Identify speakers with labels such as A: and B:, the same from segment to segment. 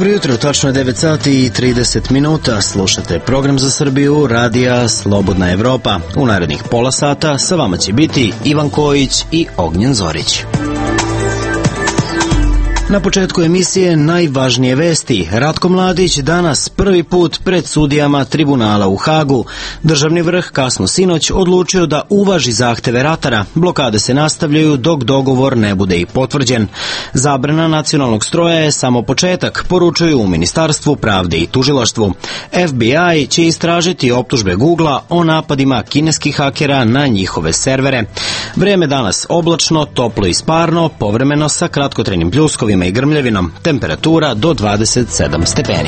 A: Dobro jutro, tačno je 9 sati i 30 minuta. Slušate program za Srbiju, radija Slobodna Evropa. U narednih pola sata sa vama će biti Ivan Kojić i Ognjen Zorić. Na početku emisije najvažnije vesti. Ratko Mladić danas prvi put pred sudijama tribunala u Hagu. Državni vrh kasno sinoć odlučio da uvaži zahteve ratara. Blokade se nastavljaju dok dogovor ne bude i potvrđen. Zabrana nacionalnog stroja je samo početak, poručuju u Ministarstvu pravde i tužilaštvu. FBI će istražiti optužbe Googlea o napadima kineskih hakera na njihove servere. Vreme danas oblačno, toplo i sparno, povremeno sa kratkotrajnim pljuskovima i grmljavinom, temperatura do 27 stepeni.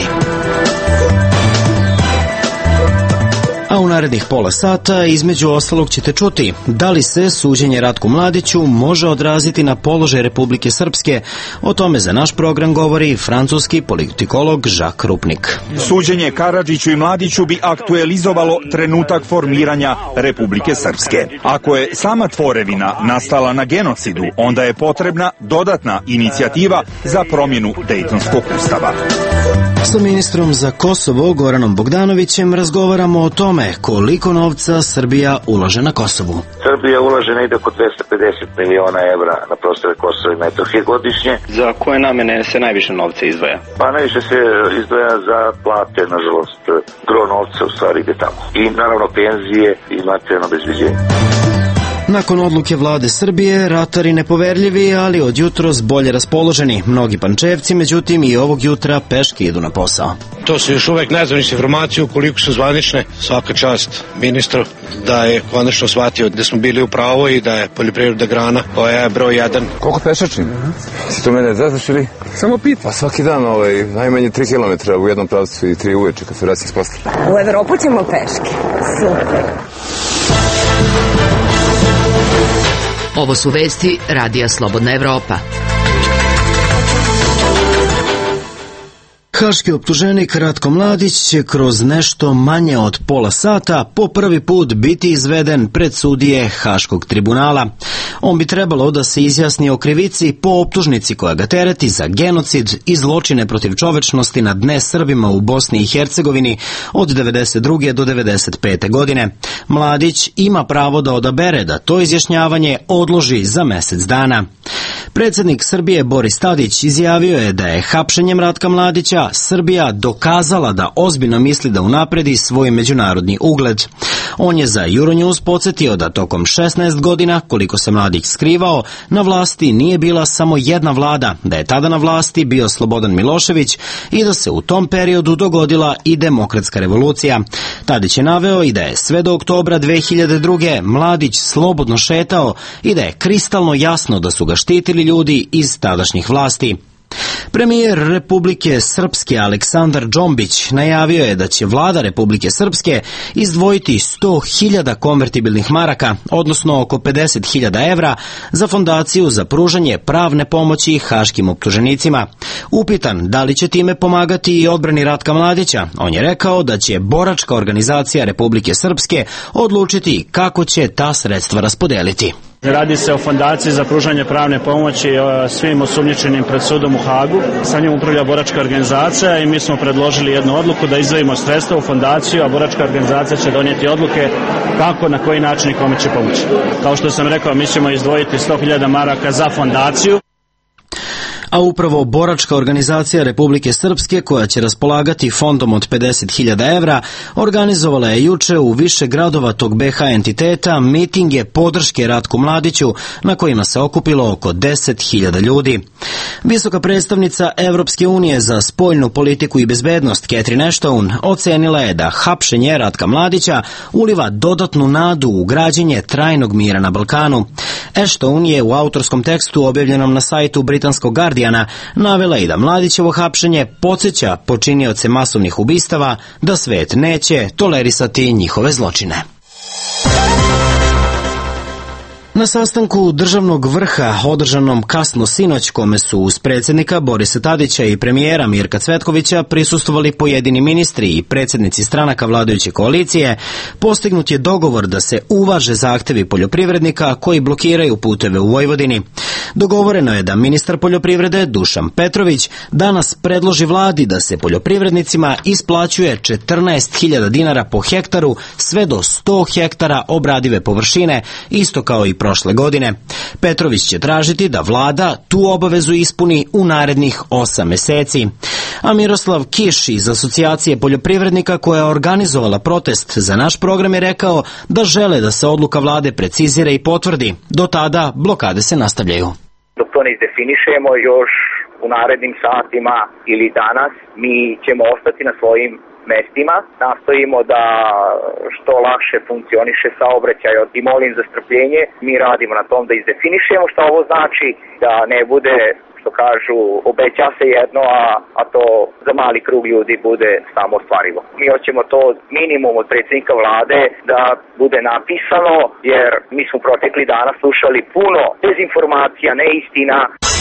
A: A u narednih pola sata između ostalog ćete čuti da li se suđenje Ratku Mladiću može odraziti na položaj Republike Srpske. O tome za naš program govori francuski politikolog Žak Rupnik.
B: Suđenje Karadžiću i Mladiću bi aktualizovalo trenutak formiranja Republike Srpske. Ako je sama tvorevina nastala na genocidu, onda je potrebna dodatna inicijativa za promjenu Dejtonskog ustava.
A: Sa ministrom za Kosovo Goranom Bogdanovićem razgovaramo o tome koliko novca Srbija ulaže na Kosovu.
C: Srbija ulaže negdje oko 250 miliona evra na prostore Kosova i Metohije godišnje.
D: Za koje namene se najviše novca izdvaja?
C: Pa najviše se izdvaja za plate, nažalost, gro novca u stvari ide tamo. I naravno penzije i materijalno obezbeđenje.
A: Nakon odluke vlade Srbije, ratari nepoverljivi, ali od jutros bolje raspoloženi. Mnogi Pančevci, međutim, i ovog jutra peške idu na posao.
E: To su još uvek nezvanične informacije, ukoliko su zvanične. Svaka čast ministru da je konačno shvatio da smo bili u pravu i da je poljoprivreda grana koja je broj 1.
F: Koliko pešačni? Si to mene zezaš ili? Samo pita. Pa svaki dan najmanje 3 km u jednom pravcu i 3 uveče kad se vraćam s posla.
G: U Evropu ćemo peške. Super.
H: Ovo su vesti radija Slobodna Evropa.
A: Haški optuženik Ratko Mladić će kroz nešto manje od pola sata po prvi put biti izveden pred sudije Haškog tribunala. On bi trebalo da se izjasni o krivici po optužnici koja ga tereti za genocid i zločine protiv čovečnosti nad nesrbima u Bosni i Hercegovini od 1992. do 1995. godine. Mladić ima pravo da odabere da to izjašnjavanje odloži za mesec dana. Predsjednik Srbije Boris Tadić izjavio je da je hapšenjem Ratka Mladića Srbija dokazala da ozbiljno misli da unapredi svoj međunarodni ugled. On je za Euronews podsjetio da tokom 16 godina, koliko se Mladić skrivao, na vlasti nije bila samo jedna vlada, da je tada na vlasti bio Slobodan Milošević i da se u tom periodu dogodila i demokratska revolucija. Tadić je naveo i da je sve do oktobra 2002. Mladić slobodno šetao i da je kristalno jasno da su ga štitili ljudi iz tadašnjih vlasti. Premijer Republike Srpske Aleksandar Džombić najavio je da će vlada Republike Srpske izdvojiti 100.000 konvertibilnih maraka, odnosno oko 50.000 evra, za fondaciju za pružanje pravne pomoći haškim optuženicima. Upitan da li će time pomagati i odbrani Ratka Mladića, on je rekao da će boračka organizacija Republike Srpske odlučiti kako će ta sredstva raspodeliti.
I: Radi se o fondaciji za pružanje pravne pomoći svim osumnjičenim pred sudom u Hagu. Sa njom upravlja boračka organizacija i mi smo predložili jednu odluku da izdvojimo sredstva u fondaciju, a boračka organizacija će donijeti odluke kako, na koji način i kome će pomoći. Kao što sam rekao, mi ćemo izdvojiti 100.000 maraka za fondaciju.
A: A upravo boračka organizacija Republike Srpske, koja će raspolagati fondom od 50.000 evra, organizovala je juče u više gradova tog BH entiteta mitinge podrške Ratku Mladiću, na kojima se okupilo oko 10.000 ljudi. Visoka predstavnica Evropske unije za spoljnu politiku i bezbednost Catherine Ashton ocenila je da hapšenje Ratka Mladića uliva dodatnu nadu u građenje trajnog mira na Balkanu. Ashton je u autorskom tekstu objavljenom na sajtu britanskog Guardiana navela i da Mladićevo hapšenje podsjeća počinioce masovnih ubistava da svet neće tolerisati njihove zločine. Na sastanku državnog vrha održanom kasno sinoć, kome su uz predsjednika Borisa Tadića i premijera Mirka Cvetkovića prisustvovali pojedini ministri i predsjednici stranaka vladajuće koalicije, postignut je dogovor da se uvaže zahtevi poljoprivrednika koji blokiraju puteve u Vojvodini. Dogovoreno je da ministar poljoprivrede Dušan Petrović danas predloži vladi da se poljoprivrednicima isplaćuje 14.000 dinara po hektaru sve do 100 hektara obradive površine, isto kao i prošle godine. Petrović će tražiti da vlada tu obavezu ispuni u narednih 8 meseci. A Miroslav Kiš iz Asocijacije poljoprivrednika koja je organizovala protest za naš program je rekao da žele da se odluka vlade precizira i potvrdi. Do tada blokade se nastavljaju.
J: Dok to ne izdefinišemo još u narednim satima ili danas, mi ćemo ostati na svojim mestima, nastojimo da što lakše funkcioniše saobraćaj i molim za strpljenje, mi radimo na tom da izdefinišemo šta ovo znači, da ne bude, što kažu, obeća se jedno, a to za mali krug ljudi bude samo ostvarivo. Mi hoćemo to minimum od predsjednika vlade da bude napisano, jer mi smo protekli dana slušali puno dezinformacija, neistina.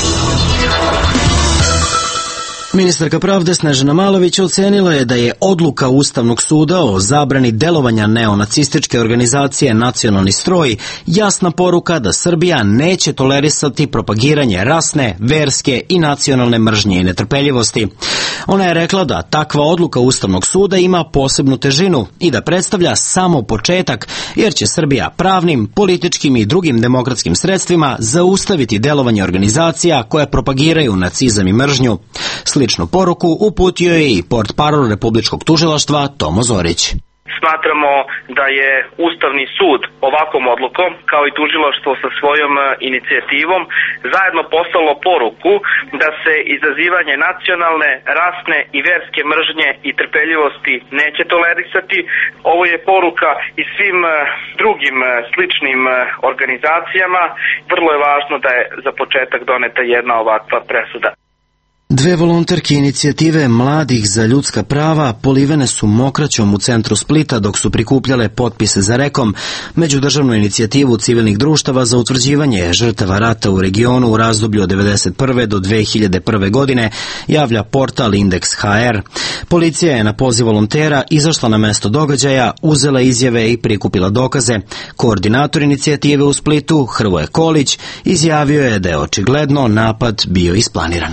A: Ministarka pravde Snežana Malović ocenila je da je odluka Ustavnog suda o zabrani delovanja neonacističke organizacije Nacionalni stroj jasna poruka da Srbija neće tolerisati propagiranje rasne, verske i nacionalne mržnje i netrpeljivosti. Ona je rekla da takva odluka Ustavnog suda ima posebnu težinu i da predstavlja samo početak, jer će Srbija pravnim, političkim i drugim demokratskim sredstvima zaustaviti delovanje organizacija koje propagiraju nacizam i mržnju. Sličnu poruku uputio je i portparol Republičkog tužilaštva Tomo Zorić.
K: Smatramo da je Ustavni sud ovakvom odlukom, kao i tužilaštvo sa svojom inicijativom, zajedno poslalo poruku da se izazivanje nacionalne, rasne i verske mržnje i trpeljivosti neće tolerisati. Ovo je poruka i svim drugim sličnim organizacijama. Vrlo je važno da je za početak doneta jedna ovakva presuda.
A: Dve volonterke inicijative Mladih za ljudska prava polivene su mokraćom u centru Splita dok su prikupljale potpise za rekom, međudržavnu inicijativu civilnih društava za utvrđivanje žrtava rata u regionu u razdoblju od 1991. do 2001. godine, javlja portal Indeks.hr. Policija je na poziv volontera izašla na mesto događaja, uzela izjave i prikupila dokaze. Koordinator inicijative u Splitu, Hrvoje Kolić, izjavio je da je očigledno napad bio isplaniran.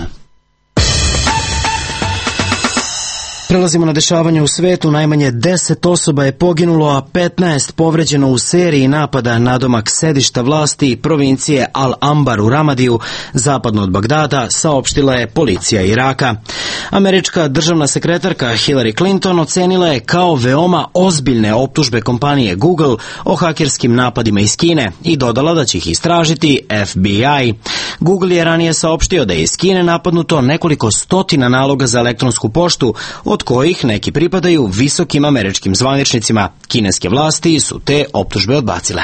A: Prelazimo na dešavanje u svetu. Najmanje 10 osoba je poginulo, a 15 povređeno u seriji napada nadomak sedišta vlasti provincije Al-Ambar u Ramadiju, zapadno od Bagdada, saopštila je policija Iraka. Američka državna sekretarka Hillary Clinton ocenila je kao veoma ozbiljne optužbe kompanije Google o hakerskim napadima iz Kine i dodala da će ih istražiti FBI. Google je ranije saopštio da je iz Kine napadnuto nekoliko stotina naloga za elektronsku poštu, od kojih neki pripadaju visokim američkim zvaničnicima. Kineske vlasti su te optužbe odbacile.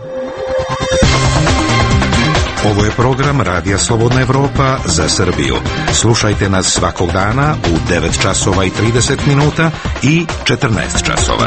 L: Ovo je program Radija Slobodna Evropa za Srbiju. Slušajte nas svakog dana u 9 časova i 30 minuta i 14 časova.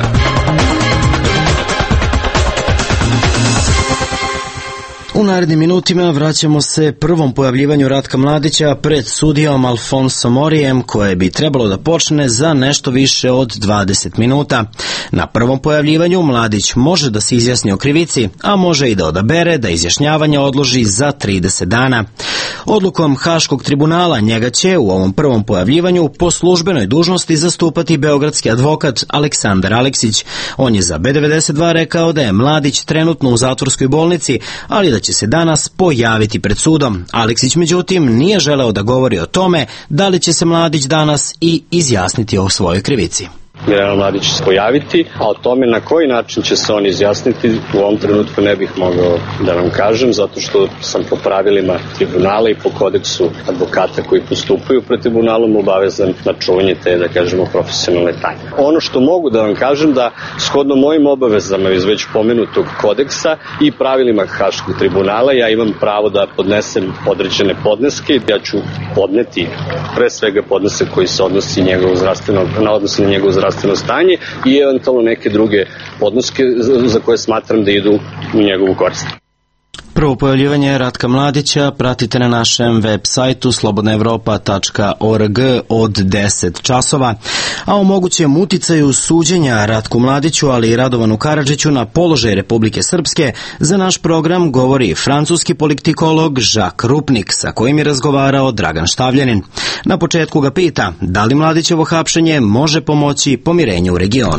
A: U narednim minutima vraćamo se prvom pojavljivanju Ratka Mladića pred sudijom Alfonso Morijem, koje bi trebalo da počne za nešto više od 20 minuta. Na prvom pojavljivanju Mladić može da se izjasni o krivici, a može i da odabere da izjašnjavanje odloži za 30 dana. Odlukom Haškog tribunala njega će u ovom prvom pojavljivanju po službenoj dužnosti zastupati beogradski advokat Aleksandar Aleksić. On je za B92 rekao da je Mladić trenutno u zatvorskoj bolnici, ali da će se danas pojaviti pred sudom. Aleksić, međutim, nije želeo da govori o tome da li će se Mladić danas i izjasniti o svojoj krivici.
M: General Mladić će se pojaviti, a o tome na koji način će se on izjasniti u ovom trenutku ne bih mogao da vam kažem, zato što sam po pravilima tribunala i po kodeksu advokata koji postupaju pred tribunalom obavezan na čuvanje te, da kažemo, profesionalne tajne. Ono što mogu da vam kažem da shodno mojim obavezama iz već pomenutog kodeksa i pravilima Haškog tribunala ja imam pravo da podnesem određene podneske. Ja ću podneti pre svega podnesak koji se odnosi na njegovo zdravstveno stanje i eventualno neke druge podneske za koje smatram da idu u njegovu korist.
A: Prvo pojavljivanje Ratka Mladića pratite na našem web sajtu slobodnaevropa.org od 10 časova, a o mogućem uticaju suđenja Ratku Mladiću, ali i Radovanu Karadžiću na položaj Republike Srpske za naš program govori francuski politikolog Jacques Rupnik, sa kojim je razgovarao Dragan Štavljanin. Na početku ga pita da li Mladićevo hapšenje može pomoći pomirenju u regionu.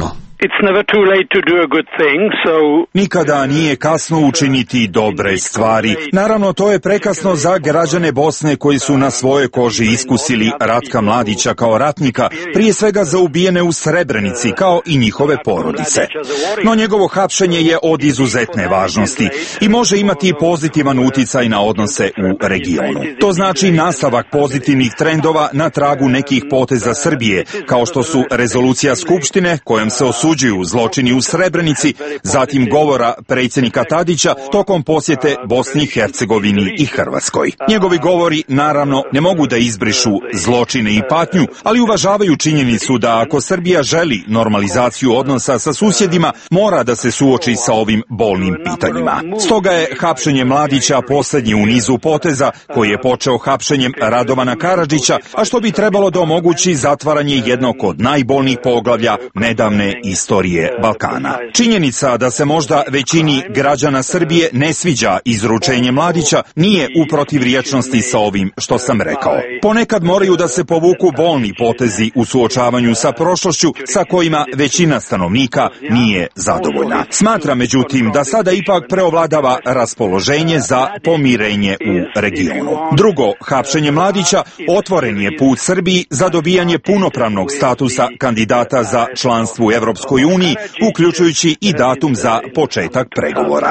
B: Nikada nije kasno učiniti dobre stvari. Naravno, to je prekasno za građane Bosne koji su na svojoj koži iskusili Ratka Mladića kao ratnika, prije svega za ubijene u Srebrenici, kao i njihove porodice. No njegovo hapšenje je od izuzetne važnosti i može imati pozitivan uticaj na odnose u regionu. To znači nastavak pozitivnih trendova na tragu nekih poteza Srbije, kao što su rezolucija Skupštine kojom se osuđuju zločini u Srebrenici, zatim govora predsjednika Tadića tokom posjete Bosni i Hercegovini i Hrvatskoj. Njegovi govori naravno ne mogu da izbrišu zločine i patnju, ali uvažavaju činjenicu da ako Srbija želi normalizaciju odnosa sa susjedima, mora da se suoči sa ovim bolnim pitanjima. Stoga je hapšenje Mladića posljednji u nizu poteza koji je počeo hapšenjem Radovana Karadžića, a što bi trebalo da omogući zatvaranje jednog od najbolnijih poglavlja nedavne istorije Balkana. Činjenica da se možda većini građana Srbije ne sviđa izručenje Mladića nije u protivriječnosti sa ovim što sam rekao. Ponekad moraju da se povuku bolni potezi u suočavanju sa prošlošću sa kojima većina stanovnika nije zadovoljna. Smatram međutim da sada ipak preovladava raspoloženje za pomirenje u regionu. Drugo, hapšenje Mladića otvoren je put Srbiji za dobijanje punopravnog statusa kandidata za članstvo u Evropskoj uniji, uključujući i datum za početak pregovora.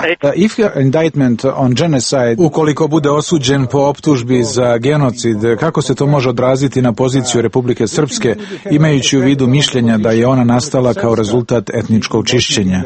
N: Ukoliko bude osuđen po optužbi za genocid, kako se to može odraziti na poziciju Republike Srpske, imajući u vidu mišljenja da je ona nastala kao rezultat etničkog čišćenja?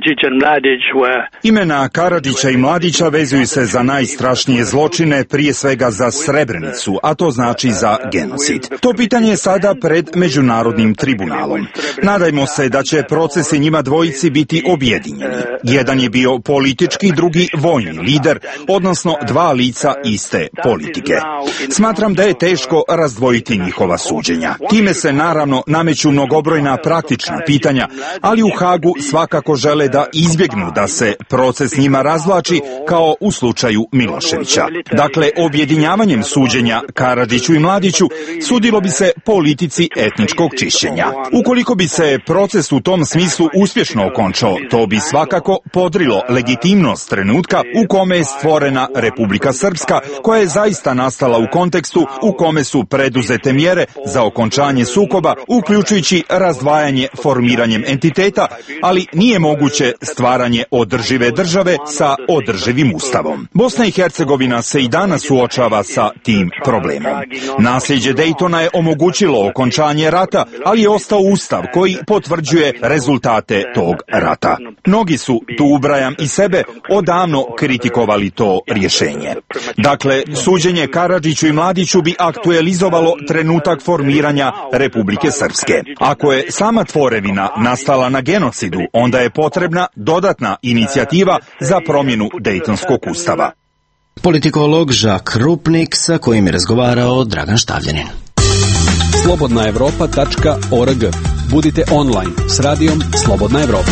B: Imena Karadžića i Mladića vezuju se za najstrašnije zločine, prije svega za Srebrenicu, a to znači za genocid. To pitanje je sada pred Međunarodnim tribunalom. Nadajmo se da će procesi njima dvojici biti objedinjeni. Jedan je bio politički, drugi vojni lider, odnosno dva lica iste politike. Smatram da je teško razdvojiti njihova suđenja. Time se naravno nameću mnogobrojna praktična pitanja, ali u Hagu svakako žele da izbjegnu da se proces njima razvlači kao u slučaju Miloševića. Dakle, objedinjavanjem suđenja Karadžiću i Mladiću sudilo bi se politici etničkog čišćenja. Ukoliko bi se proces u tom smislu uspješno okončao, to bi svakako podrilo legitimnost trenutka u kome je stvorena Republika Srpska, koja je zaista nastala u kontekstu u kome su preduzete mjere za okončanje sukoba, uključujući razdvajanje formiranjem entiteta, ali nije moguće stvaranje održive države sa održivim ustavom. Bosna i Hercegovina se i danas suočava sa tim problemom. Nasljeđe Dejtona je omogućilo okončanje rata, ali je ostao ustav koji potvrđuje rezultate tog rata. Mnogi su, tu ubrajam i sebe, odavno kritikovali to rješenje. Dakle, suđenje Karadžiću i Mladiću bi aktualizovalo trenutak formiranja Republike Srpske. Ako je sama tvorevina nastala na genocidu, onda je potrebna dodatna inicijativa za promjenu Dejtonskog ustava.
A: Politikolog Jacques Rupnik, sa kojim je razgovarao Dragan Štavljanin.
O: slobodnaevropa.org. Budite online s radijom Slobodna Evropa.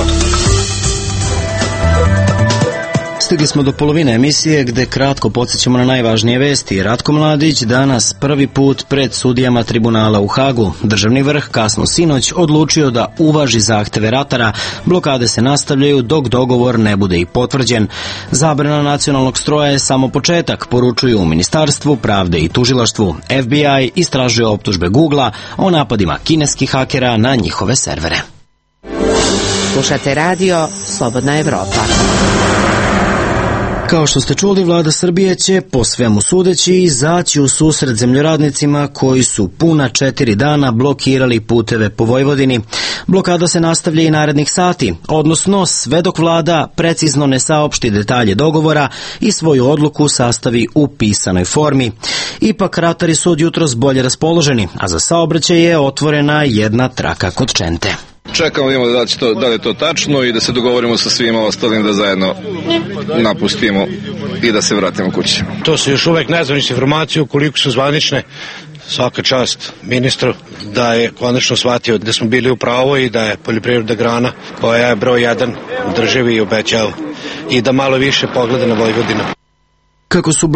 A: Stigli smo do polovine emisije gde kratko podsjećamo na najvažnije vesti. Ratko Mladić danas prvi put pred sudijama tribunala u Hagu. Državni vrh kasno sinoć odlučio da uvaži zahteve ratara. Blokade se nastavljaju dok dogovor ne bude i potvrđen. Zabrana nacionalnog stroja je samo početak, poručuju u Ministarstvu pravde i tužilaštvu. FBI istražuje optužbe Googlea o napadima kineskih hakera na njihove servere.
H: Slušate radio Slobodna Evropa.
A: Kao što ste čuli, vlada Srbije će po svemu sudeći izaći u susret zemljoradnicima koji su puna 4 dana blokirali puteve po Vojvodini. Blokada se nastavlja i narednih sati, odnosno sve dok vlada precizno ne saopšti detalje dogovora i svoju odluku sastavi u pisanoj formi. Ipak ratari su od jutros bolje raspoloženi, a za saobraćaj je otvorena jedna traka kod Čente.
F: čekamo da vidimo da li je to tačno i da se dogovorimo sa svima ostalim da zajedno napustimo i da se vratimo kući.
E: To se još uvek ne znam informaciju koliko su zvanične. Svaka čast ministru da je konačno shvatio da smo bili u pravu i da je poljoprivreda grana koja je broj 1 u državi i obećao i da malo više pogleda na Vojvodinu.
A: Kako su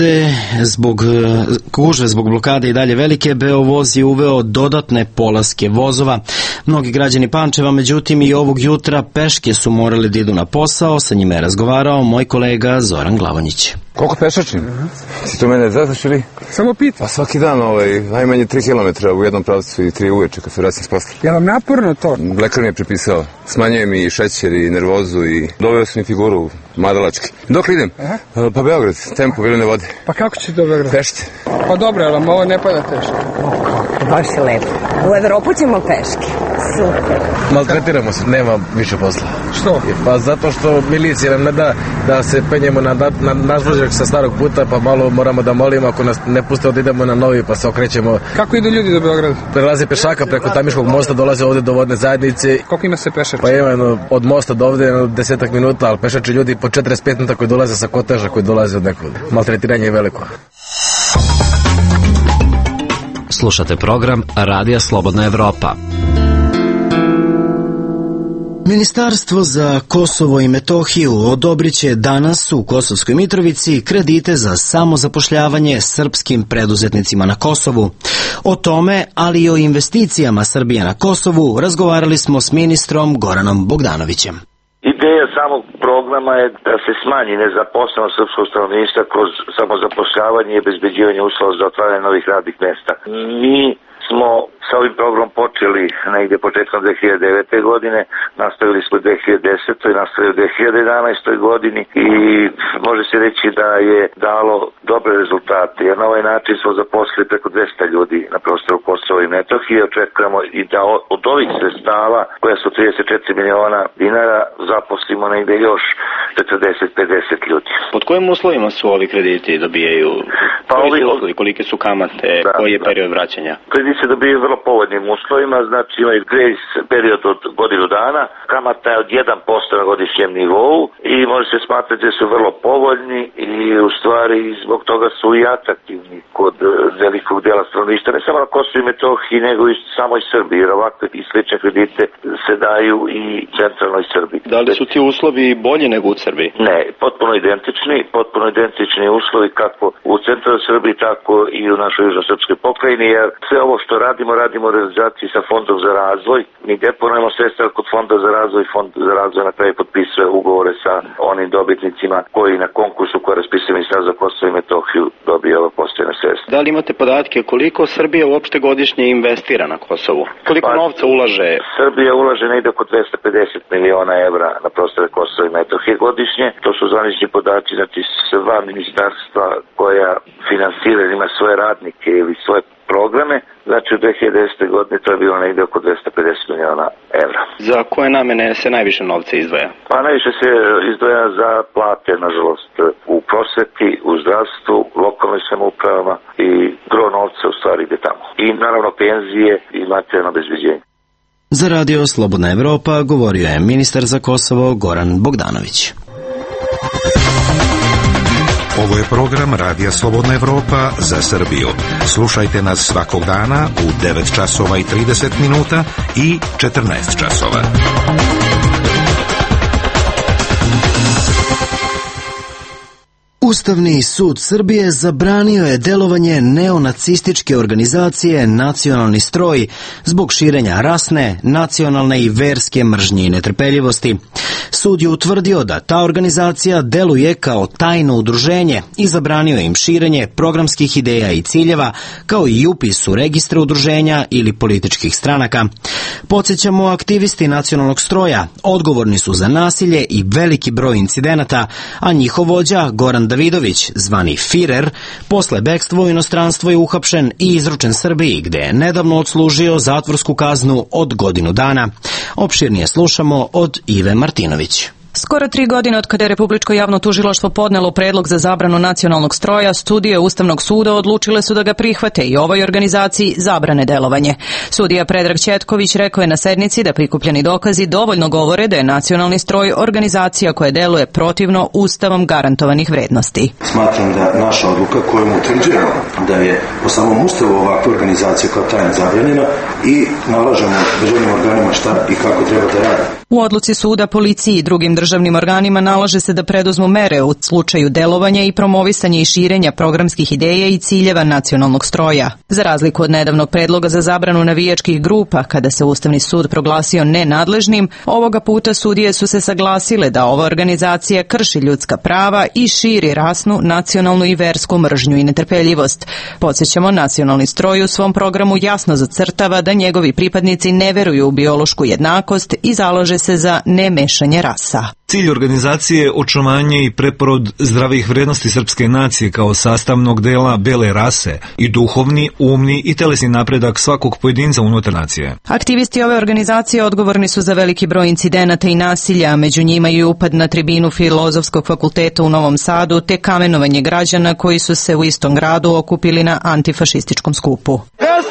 A: gužve zbog blokade i dalje velike, Beovoz je uveo dodatne polaske vozova. Mnogi građani Pančeva, međutim, i ovog jutra peške su morali da idu na posao. Sa njima je razgovarao moj kolega Zoran Glavonjić.
F: Koliko pešačim? Si to mene zadaš ili?
P: Samo pita.
F: Pa svaki dan najmanje 3 km u jednom pravcu i 3 uveče kad se vraćam s posla.
P: Je vam naporno to?
F: Lekar mi je prepisao. Smanjuje mi i šećer i nervozu i doveo sam mi figuru madalački. Dok idem? Pa Beograd, tempo Viline vode.
P: Pa kako će do Beograda?
F: Pešće.
P: Pa dobro, ali vam ovo ne pada teško.
G: Baš je lepo. U Evropu ćemo peške. Super.
Q: Maltretiramo se, nema više posla.
P: Što?
Q: Pa zato što milicija nam ne da da se penjemo na nadvožnjak sa starog puta, pa malo moramo da molimo ako nas ne puste da idemo na novi, pa se okrećemo.
P: Kako idu ljudi do Beograda?
Q: Prelaze pešaka preko Tamiškog mosta, dolaze ovde do vodne zajednice.
P: Koliko ima se pešača?
Q: Pa ima od mosta do ovde 10 minuta, ali pešači ljudi po 45 minuta koji dolaze sa koteža, koji dolaze od nekog. Maltretiranje je veliko.
O: Slušate program Radija Slobodna Evropa.
A: Ministarstvo za Kosovo i Metohiju odobrit će danas u Kosovskoj Mitrovici kredite za samozapošljavanje srpskim preduzetnicima na Kosovu. O tome, ali i o investicijama Srbije na Kosovu, razgovarali smo s ministrom Goranom Bogdanovićem.
C: Ideja samog programa je da se smanji nezaposlenost srpskog stanovništva kroz samozapošljavanje i obezbeđivanje uslova za otvaranje novih radnih mesta. Mi smo sa ovim programom počeli negde početkom 2009. godine, nastavili smo 2010. i nastavili u 2011. godini i može se reći da je dalo dobre rezultate, jer na ovaj način smo zaposlili preko 200 ljudi na prostoru Kosova i Metohije. Očekujemo i da od ovih sredstava, koja su 34 miliona dinara, zaposlimo negde još 40-50 ljudi.
D: Pod kojim uslovima su ovi krediti dobijaju? Pa kolike su kamate, koji je period vraćanja?
C: Krediti se dobijaju vrlo povoljnim uslovima, znači imaju grace period od godinu dana, kamata je od 1% na godišnjem nivou i može se smatrati da su vrlo povoljni i u stvari zbog toga su i atraktivni kod velikog dela stanovništva, ne samo na Kosovu i Metohiji, nego i samoj Srbiji, jer ovakve i slične kredite se daju i centralnoj Srbiji.
D: Da li su ti uslovi bolji nego u Srbiji?
C: Ne, potpuno identični uslovi kako u centralnoj Srbiji, tako i u našoj južno-srpskoj pokrajini, jer sve ovo što radimo u realizaciji sa Fondom za razvoj. Mi deponujemo sredstva kod Fonda za razvoj, Fond za razvoj na kraju potpisuje ugovore sa onim dobitnicima koji na konkursu koje raspisuje Ministarstvo za Kosovo i Metohiju dobije ova postojena sredstva.
D: Da li imate podatke koliko Srbija uopšte godišnje investira na Kosovu? Koliko novca ulaže?
C: Srbija ulaže negde oko 250 miliona evra na prostore Kosova i Metohije godišnje. To su zvanični podaci, znači sva ministarstva koja finansira, ima svoje radnike ili svoje programe, znači u 2010. godine to je bilo negde oko 250 miliona evra.
D: Za koje namene se najviše novca izdvaja?
C: Pa najviše se izdvaja za plate, nažalost, u prosveti, u zdravstvu, lokalnoj samoupravama i gro novca u stvari ide tamo. I naravno penzije i materijalno obezbeđenje.
A: Za Radio Slobodna Evropa govorio je ministar za Kosovo Goran Bogdanović.
L: Ovo je program Radija Slobodna Evropa za Srbiju. Slušajte nas svakog dana u 9 časova i 30 minuta i 14 časova.
A: Ustavni sud Srbije zabranio je delovanje neonacističke organizacije Nacionalni stroj zbog širenja rasne, nacionalne i verske mržnje i netrpeljivosti. Sud je utvrdio da ta organizacija deluje kao tajno udruženje i zabranio im širenje programskih ideja i ciljeva, kao i upis u registre udruženja ili političkih stranaka. Podsjećamo, aktivisti Nacionalnog stroja odgovorni su za nasilje i veliki broj incidenata, a njihov vođa Goran Davidović, zvani Firer, posle bekstva u inostranstvo je uhapšen i izručen Srbiji, gde je nedavno odslužio zatvorsku kaznu od godinu dana. Opširnije slušamo od Ive Martinović.
R: Skoro 3 godine od kada je Republičko javno tužilaštvo podnelo predlog za zabranu nacionalnog stroja, sudije Ustavnog suda odlučile su da ga prihvate i ovoj organizaciji zabrane delovanje. Sudija Predrag Ćetković rekao je na sednici da prikupljeni dokazi dovoljno govore da je nacionalni stroj organizacija koja deluje protivno Ustavom garantovanih vrednosti.
S: Smatram da naša odluka kojom utvrđujemo da je po samom Ustavu ovakva organizacija kao tajna zabranjena i nalažemo državnim organima šta i kako treba da radi.
R: U odluci suda, policiji i drugim državnim organima nalaže se da preduzmu mere u slučaju delovanja i promovisanja i širenja programskih ideja i ciljeva nacionalnog stroja. Za razliku od nedavnog predloga za zabranu navijačkih grupa, kada se Ustavni sud proglasio nenadležnim, ovoga puta sudije su se saglasile da ova organizacija krši ljudska prava i širi rasnu, nacionalnu i versku mržnju i netrpeljivost. Podsjećamo, nacionalni stroj u svom programu jasno zacrtava da njegovi pripadnici ne veruju u biološku jednakost i zalaže se za nemešanje rasa.
T: Cilj organizacije je očuvanje i preporod zdravih vrednosti srpske nacije kao sastavnog dela bele rase i duhovni, umni i telesni napredak svakog pojedinca unutar nacije.
R: Aktivisti ove organizacije odgovorni su za veliki broj incidenata i nasilja, među njima i upad na tribinu Filozofskog fakulteta u Novom Sadu te kamenovanje građana koji su se u istom gradu okupili na antifašističkom skupu.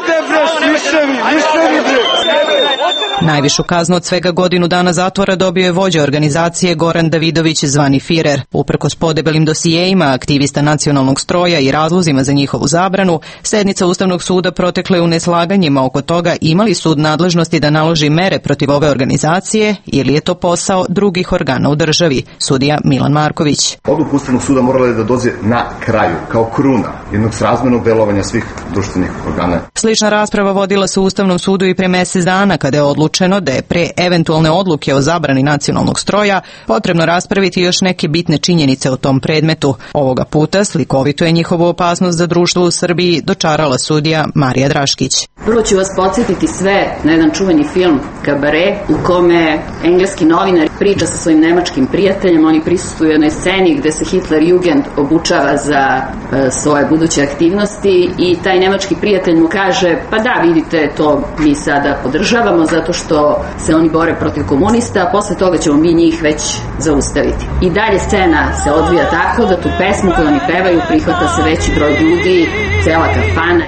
R: Najvišu kaznu od svega godinu dana zatvora dobio je vođa organizacije Goran Davidović zvani Firer. Uprkos podebelim dosijejima aktivista nacionalnog stroja i razlozima za njihovu zabranu, sednica Ustavnog suda protekle u neslaganjima oko toga imali sud nadležnosti da naloži mere protiv ove organizacije ili je to posao drugih organa u državi, sudija Milan Marković.
U: Odluka Ustavnog suda morala je da dođe na kraju, kao kruna jednog srazmernog delovanja svih društvenih organa.
R: Slična rasprava vodila se u Ustavnom sudu i pre mesec dana kada je odlučeno da je pre eventualne odluke o zabrani nacionalnog stroja potrebno raspraviti još neke bitne činjenice o tom predmetu. Ovoga puta slikovito je njihovu opasnost za društvo u Srbiji dočarala sudija Marija Draškić.
V: Prvo ću vas podsjetiti sve na jedan čuveni film Kabare u kome engleski novinar priča sa svojim nemačkim prijateljem. Oni prisustuju jednoj sceni gde se Hitler Jugend obučava za svoje buduće aktivnosti i taj nemački prijatelj mu kaže, pa da, vidite, to mi sada podržavamo zato što se oni bore protiv komunista, a posle toga ćemo mi njih već zaustaviti. I dalje scena se odvija tako da tu pesmu koju oni pevaju prihvata se veći broj ljudi, cela kafana.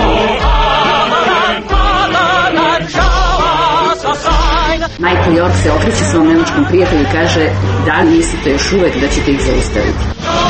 V: Michael York se okreće svom nemačkom prijatelju i kaže, da li mislite još uvek da ćete ih zaustaviti?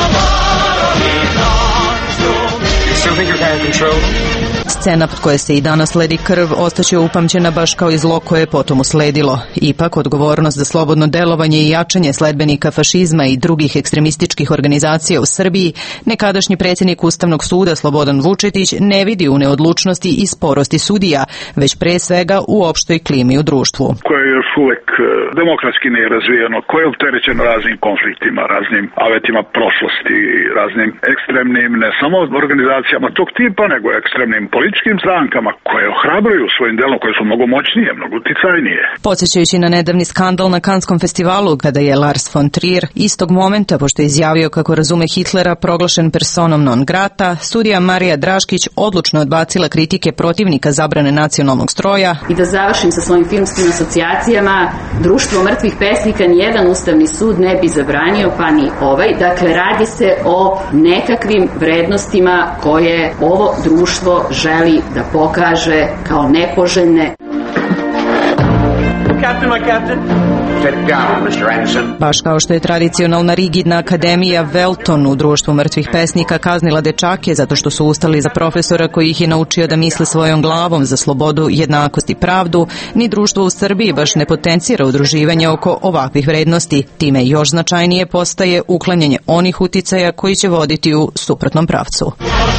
R: Scena pod koje se i danas ledi krv ostaće upamćena baš kao i zlo koje je potom usledilo. Ipak, odgovornost za slobodno delovanje i jačanje sledbenika fašizma i drugih ekstremističkih organizacija u Srbiji, nekadašnji predsjednik Ustavnog suda Slobodan Vučetić ne vidi u neodlučnosti i sporosti sudija, već pre svega u opštoj klimi u društvu.
W: Koje je još uvek demokratski nerazvijeno, koje je opterećeno raznim konfliktima, raznim avetima prošlosti, raznim ekstremnim, ne samo organizacijama tog tipa, nego ekstremnim političkim strankama koje ohrabruju svojim delom, koje su mnogo moćnije, mnogo uticajnije.
R: Podsjećajući na nedavni skandal na Kanskom festivalu, kada je Lars von Trier istog momenta, pošto je izjavio kako razume Hitlera, proglašen personom non grata, sudija Marija Draškić odlučno odbacila kritike protivnika zabrane nacionalnog stroja.
V: I da završim sa svojim filmskim asocijacijama, Društvo mrtvih pesnika nijedan ustavni sud ne bi zabranio, pa ni ovaj. Dakle, radi se o nekakvim vrednostima koje ovo društvo želi da pokaže kao nepoželjne.
X: Captain, my captain. Sit down, Mr. Anderson.
R: Baš kao što je tradicionalna rigidna akademija Welton u Društvu mrtvih pesnika kaznila dečake zato što su ustali za profesora koji ih je naučio da misle svojom glavom za slobodu, jednakost i pravdu, ni društvo u Srbiji baš ne potencira udruživanje oko ovakvih vrednosti. Time još značajnije postaje uklanjanje onih uticaja koji će voditi u suprotnom pravcu.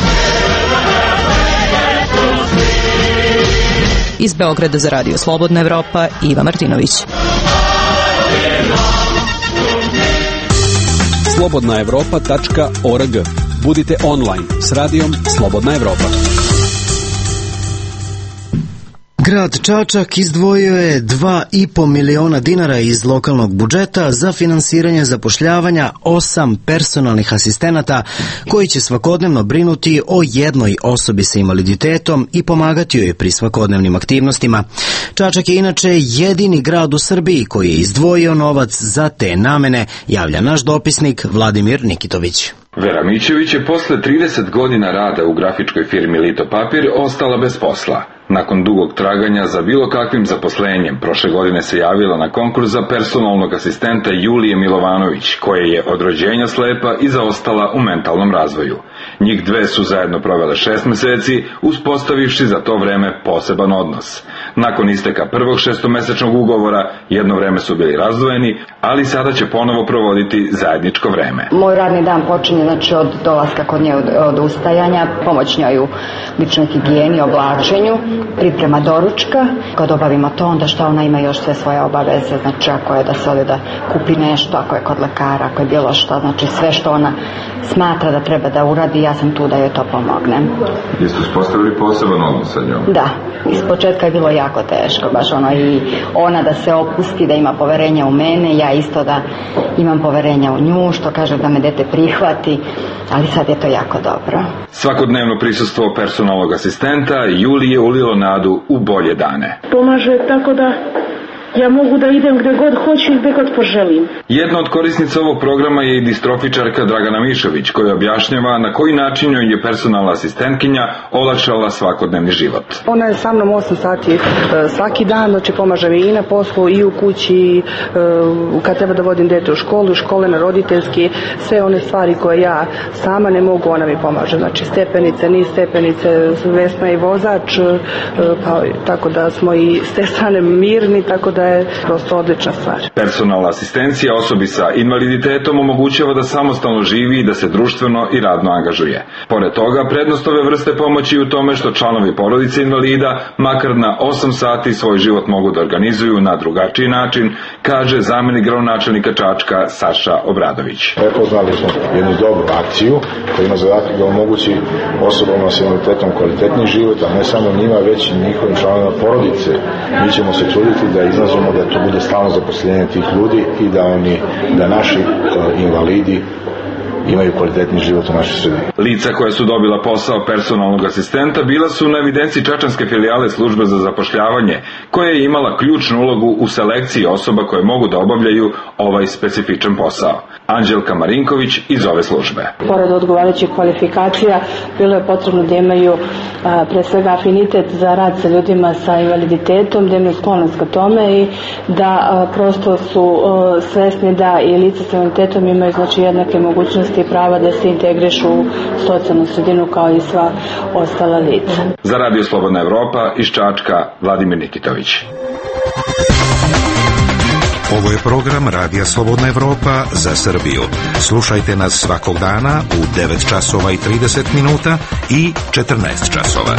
R: Iz Beograda za Radio Slobodna Evropa, Iva Martinović.
O: slobodnaevropa.org. Budite online s radijom Slobodna Evropa.
A: Grad Čačak izdvojio je 2,5 miliona dinara iz lokalnog budžeta za finansiranje zapošljavanja 8 personalnih asistenata koji će svakodnevno brinuti o jednoj osobi sa invaliditetom i pomagati joj pri svakodnevnim aktivnostima. Čačak je inače jedini grad u Srbiji koji je izdvojio novac za te namene, javlja naš dopisnik Vladimir Nikitović.
I: Vera Mićević je posle 30 godina rada u grafičkoj firmi Lito Papir ostala bez posla. Nakon dugog traganja za bilo kakvim zaposlenjem, prošle godine se javila na konkurs za personalnog asistenta Julije Milovanović, koja je od rođenja slepa i zaostala u mentalnom razvoju. Njih dve su zajedno provele 6 meseci, uspostavivši za to vreme poseban odnos. Nakon isteka prvog 6-mesečnog ugovora, jedno vreme su bili razdvojeni, ali sada će ponovo provoditi zajedničko vreme.
J: Moj radni dan počinje od dolaska kod nje od ustajanja, pomoć njoj u ličnoj higijeni, oblačenju, priprema doručka. Kad obavimo to, onda šta ona ima još sve svoje obaveze, znači ako je da se ode da kupi nešto, ako je kod lekara, ako je bilo što, znači sve što ona smatra da treba da uradi, ja sam tu da joj to pomognem.
I: Jeste uspostavili poseban odnos sa njom?
J: Da, iz početka je bilo jako teško, baš i ona da se opusti, da ima poverenja u mene, ja isto da imam poverenja u nju, što kaže da me dete prihvati, ali sad je to jako dobro.
I: Svakodnevno prisustvo personalnog asistenta Julije je ulilo nadu u bolje dane.
K: Pomaže tako da ja mogu da idem gde god hoću i gde god poželim.
I: Jedna od korisnica ovog programa je i distrofičarka Dragana Mišović, koja objašnjava na koji način joj je personalna asistentkinja olakšala svakodnevni život.
K: Ona je sa mnom 8 sati svaki dan, znači pomaže mi i na poslu i u kući, kad treba da vodim dete u školu, škole na roditeljski, sve one stvari koje ja sama ne mogu, ona mi pomaže. Znači stepenice, niz stepenice, Vesna je vozač, pa tako da smo i s te strane mirni, tako da je prosto odlična stvar.
I: Personalna asistencija osobi sa invaliditetom omogućava da samostalno živi i da se društveno i radno angažuje. Pored toga, prednost ove vrste pomoći u tome što članovi porodice invalida makar na 8 sati svoj život mogu da organizuju na drugačiji način, kaže zamenik gradonačelnika Čačka Saša Obradović.
M: Prepoznali smo jednu dobru akciju koja ima zadatak da omogući osobama sa invaliditetom kvalitetni život, a ne samo njima, već i njihovim članovima porodice. Mi ćemo se truditi da iznađemo da to bude stalno zaposlenje tih ljudi i da naši invalidi imaju kvalitetni život u našoj sredini.
I: Lica koja su dobila posao personalnog asistenta bila su na evidenciji čačanske filijale službe za zapošljavanje, koja je imala ključnu ulogu u selekciji osoba koje mogu da obavljaju ovaj specifičan posao. Anđelka Marinković iz ove službe.
K: Pored odgovarajućih kvalifikacija, bilo je potrebno da imaju pre svega afinitet za rad sa ljudima sa invaliditetom, da imaju sklonost ka tome i da prosto su svesni da i lica sa invaliditetom imaju znači jednake mogućnosti i prava da se integrišu u socijalnu sredinu kao i sva ostala lica.
I: Za Radio Slobodna Evropa iz Čačka, Vladimir Nikitović.
L: Ovo je program Radija Slobodna Evropa za Srbiju. Slušajte nas svakog dana u 9 časova i 30 minuta i 14 časova.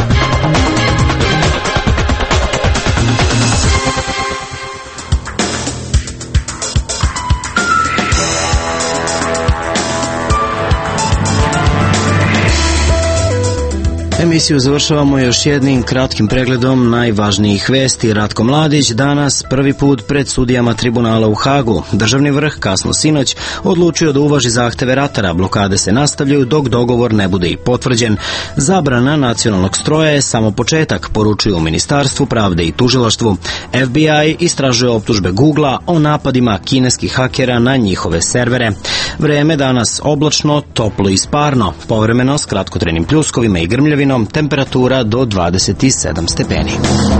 A: Emisiju završavamo još jednim kratkim pregledom najvažnijih vesti. Ratko Mladić danas prvi put pred sudijama tribunala u Hagu. Državni vrh kasno sinoć odlučio da uvaži zahteve ratara. Blokade se nastavljaju dok dogovor ne bude i potvrđen. Zabrana nacionalnog stroja je samo početak, poručuju u Ministarstvu pravde i tužilaštvu. FBI istražuje optužbe Googlea o napadima kineskih hakera na njihove servere. Vreme danas oblačno, toplo i sparno, povremeno s kratkotrenim pljuskovima i grmljavinom, temperatura do 27 stepeni.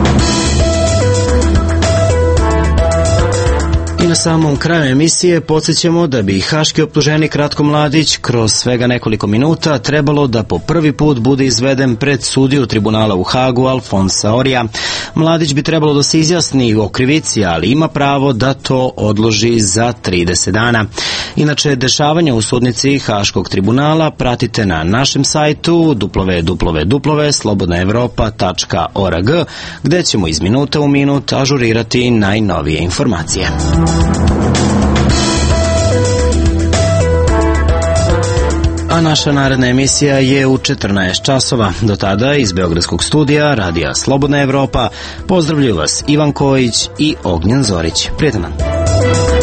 A: I na samom kraju emisije podsjećamo da bi haški optuženik Ratko Mladić kroz svega nekoliko minuta trebalo da po prvi put bude izveden pred sudiju tribunala u Hagu Alfonsa Orija. Mladić bi trebalo da se izjasni o krivici, ali ima pravo da to odloži za 30 dana. Inače, dešavanja u sudnici Haškog tribunala pratite na našem sajtu www.slobodnaevropa.org, gde ćemo iz minuta u minut ažurirati najnovije informacije. A a naša naredna emisija je u 14 časova. Do tada iz Beogradskog studija Radija Slobodna Evropa pozdravljuju vas Ivan Kojić i Ognjen Zorić. Prijetan dan.